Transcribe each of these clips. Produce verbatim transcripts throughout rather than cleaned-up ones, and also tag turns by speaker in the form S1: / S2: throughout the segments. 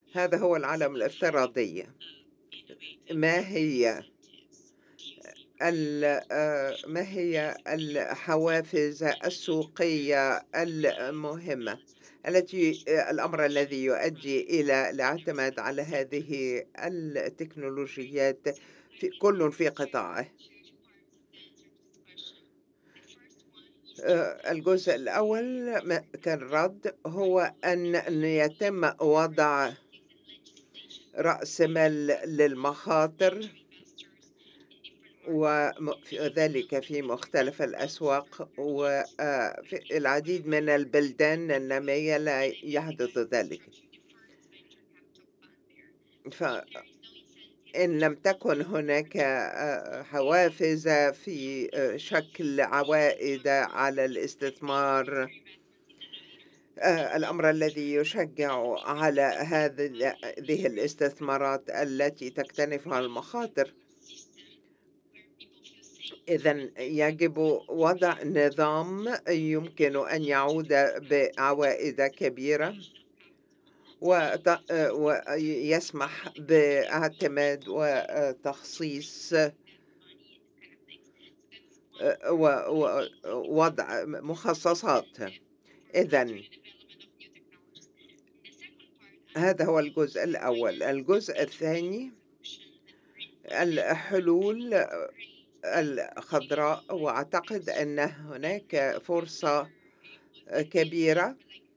S1: هذا هو العالم الافتراضي. ما هي ال آآ ما هي الحوافز السوقية المهمة التي آآ الأمر الذي يؤدي إلى الاعتماد على هذه التكنولوجيات في كلٌ في قطاعه؟ آآ الجزء الأول م كالرَّد هو أن أن يتم وضع رأس مال للمخاطر وم ف ذلك في مختلف الأسواق، و آآ في العديد من البلدان النامية لا يحدث ذلك. ف إن لم تكن هناك آآ حوافز في آآ شكل عوائد على الاستثمار، آآ الأمر الذي يشجّع على هذه ال هذه الاستثمارات التي تكتنفها المخاطر، إذًا يجب وضع نظام يمكن أن يعود بعوائد كبيرة وت آآ ويسمح باعتماد وتخصيص آآ و و وضع م مخصصات. إذًا هذا هو الجزء الأول. الجزء الثاني الحلول الخضراء، وأعتقد أن هناك فرصة كبيرة.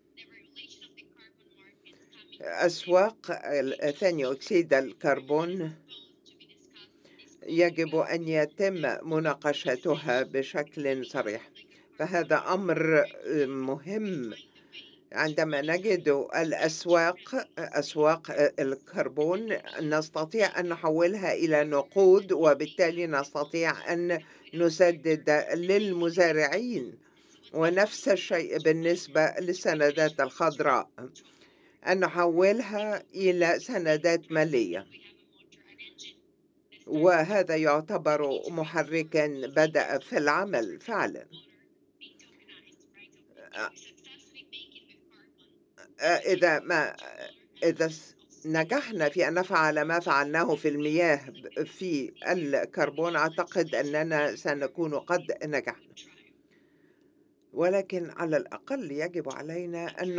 S1: أسواق ال ثاني أكسيد الكربون يجب أن يتم مناقشتها بشكل صريح، فهذا أمر مهم عندما نجد الأسواق أسواق أ الكربون نستطيع أن نحوّلها إلى نقود، وبالتالي نستطيع أن نسدد للمزارعين، ونفس الشيء بالنسبة للسندات الخضراء، أن نحوّلها إلى سندات مالية، وهذا يعتبر محركًا بدأ في العمل فعلًا. أ آآ إذا ما إذا س نجحنا في أن نفعل ما فعلناه في المياه ب في الكربون، أعتقد أننا سنكون قد نجحنا، ولكن على الأقل يجب علينا أن